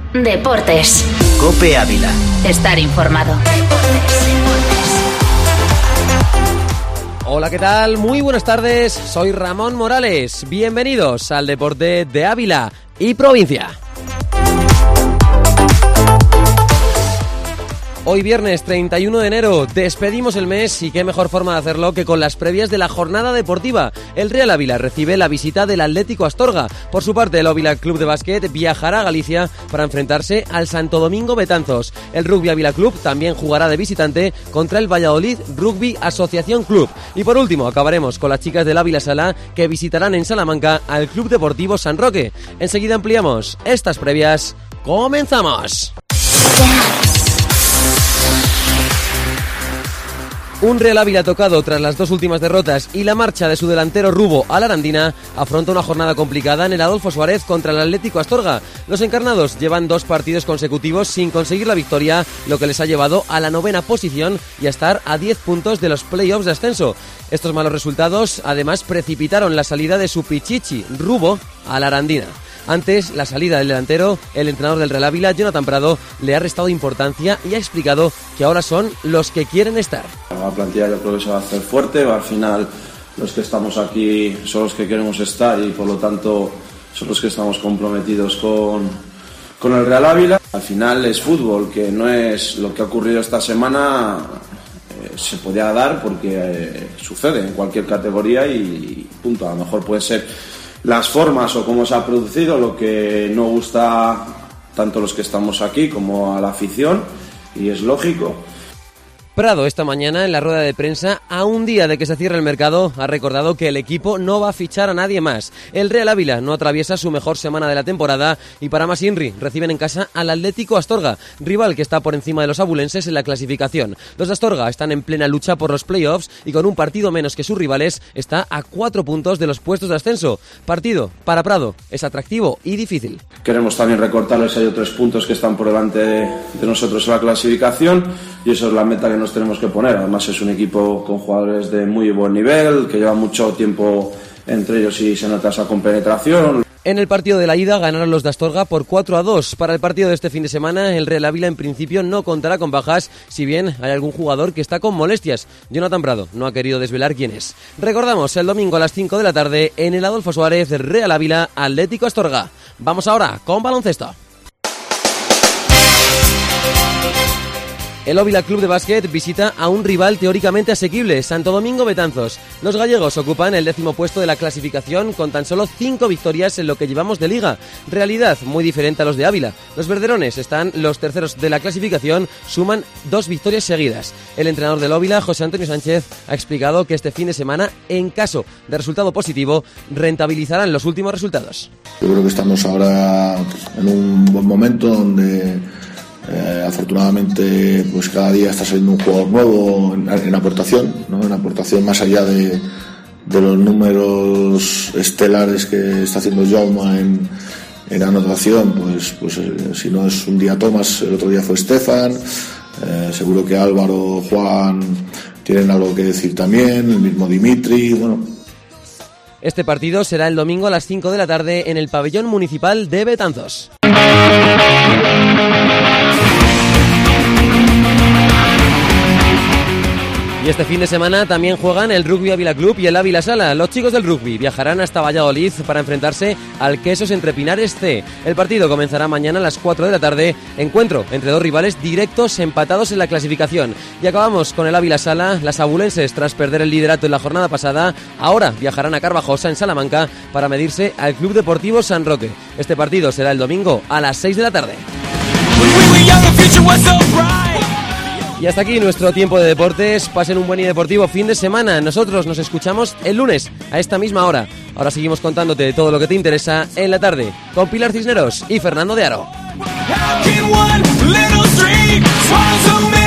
Deportes. COPE Ávila. Estar informado. Hola, ¿qué tal? Muy buenas tardes, soy Ramón Morales. Bienvenidos al Deporte de Ávila y provincia. Hoy viernes 31 de enero despedimos el mes y qué mejor forma de hacerlo que con las previas de la jornada deportiva. El Real Ávila recibe la visita del Atlético Astorga. Por su parte, el Ávila Club de Básquet viajará a Galicia para enfrentarse al Santo Domingo Betanzos. El Rugby Ávila Club también jugará de visitante contra el Valladolid Rugby Asociación Club. Y por último, acabaremos con las chicas del Ávila Sala que visitarán en Salamanca al Club Deportivo San Roque. Enseguida ampliamos estas previas. ¡Comenzamos! Un Real Ávila tocado tras las dos últimas derrotas y la marcha de su delantero Rubo a la Arandina afronta una jornada complicada en el Adolfo Suárez contra el Atlético Astorga. Los encarnados llevan 2 partidos consecutivos sin conseguir la victoria, lo que les ha llevado a la 9ª posición y a estar a 10 puntos de los play-offs de ascenso. Estos malos resultados además precipitaron la salida de su pichichi, Rubo, a la Arandina. Antes la salida del delantero, el entrenador del Real Ávila, Jonathan Prado, le ha restado importancia y ha explicado que ahora son los que quieren estar. La plantilla yo creo que se va a hacer fuerte, al final los que estamos aquí son los que queremos estar y por lo tanto son los que estamos comprometidos con el Real Ávila. Al final es fútbol, que no es lo que ha ocurrido esta semana, se podía dar porque sucede en cualquier categoría y punto. A lo mejor puede ser las formas o cómo se ha producido lo que no gusta tanto a los que estamos aquí como a la afición y es lógico. Prado esta mañana en la rueda de prensa, a un día de que se cierre el mercado, ha recordado que el equipo no va a fichar a nadie más. El Real Ávila no atraviesa su mejor semana de la temporada y para más Inri reciben en casa al Atlético Astorga, rival que está por encima de los abulenses en la clasificación. Los de Astorga están en plena lucha por los playoffs y con un partido menos que sus rivales está a 4 puntos de los puestos de ascenso. Partido para Prado es atractivo y difícil. Queremos también recortarles, hay 3 puntos que están por delante de nosotros en la clasificación y eso es la meta que nos tenemos que poner. Además es un equipo con jugadores de muy buen nivel, que lleva mucho tiempo entre ellos y se nota esa compenetración. En el partido de la ida ganaron los de Astorga por 4-2. Para el partido de este fin de semana, el Real Ávila en principio no contará con bajas, si bien hay algún jugador que está con molestias. Jonathan Prado no ha querido desvelar quién es. Recordamos, el domingo a las 5 de la tarde en el Adolfo Suárez, Real Ávila Atlético Astorga. Vamos ahora con baloncesto. El Ávila Club de Básquet visita a un rival teóricamente asequible, Santo Domingo Betanzos. Los gallegos ocupan el 10º puesto de la clasificación con tan solo 5 victorias en lo que llevamos de liga. Realidad muy diferente a los de Ávila. Los verderones están los terceros de la clasificación, suman 2 victorias seguidas. El entrenador del Ávila, José Antonio Sánchez, ha explicado que este fin de semana, en caso de resultado positivo, rentabilizarán los últimos resultados. Yo creo que estamos ahora en un buen momento donde afortunadamente pues cada día está saliendo un jugador nuevo en aportación, ¿no? En aportación más allá de los números estelares que está haciendo Jaume en anotación, pues si no es un día Tomás, el otro día fue Estefan, seguro que Álvaro, Juan tienen algo que decir también, el mismo Dimitri, bueno. Este partido será el domingo a las 5 de la tarde en el pabellón municipal de Betanzos. Y este fin de semana también juegan el Rugby Ávila Club y el Ávila Sala. Los chicos del rugby viajarán hasta Valladolid para enfrentarse al Quesos Entre Pinares C. El partido comenzará mañana a las 4 de la tarde. Encuentro entre 2 rivales directos empatados en la clasificación. Y acabamos con el Ávila Sala. Las abulenses, tras perder el liderato en la jornada pasada, ahora viajarán a Carvajosa, en Salamanca, para medirse al Club Deportivo San Roque. Este partido será el domingo a las 6 de la tarde. Y hasta aquí nuestro tiempo de deportes. Pasen un buen y deportivo fin de semana. Nosotros nos escuchamos el lunes a esta misma hora. Ahora seguimos contándote todo lo que te interesa en la tarde con Pilar Cisneros y Fernando de Aro.